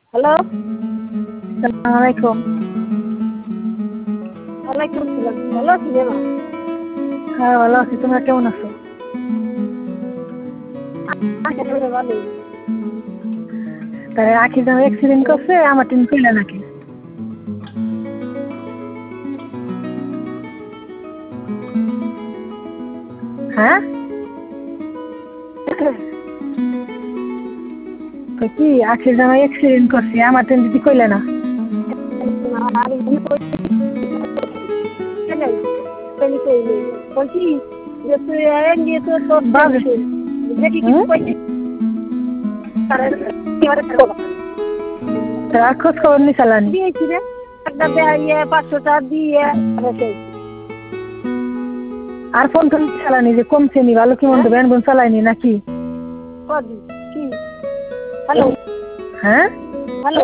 Hello. আসসালামু আলাইকুম। ওয়ালাইকুম আসসালাম। ভালো আছি মা? হ্যাঁ, ভালো আছি। তোমরা কেমন আছো? ভালোই। তাই আখি যখন অ্যাক্সিডেন্ট করছে আমার টিম কইলা নাকি? হ্যাঁ? তো কি আখির যখন অ্যাক্সিডেন্ট করছে আমার টিম দিদি কইলা না? বলছি যে তুই নিয়ে তো তোর বাজে। দেখি হুম? তা খোঁজ খবর নি চালানি? দিয়েছি রে একটা ইয়ে 500 টাকা দিয়ে আর ফোন টোন চালানি যে কমছে নি ভালো কি মন্দ ব্যান বোন চালাইনি নাকি? কদি কি হ্যালো। হ্যাঁ?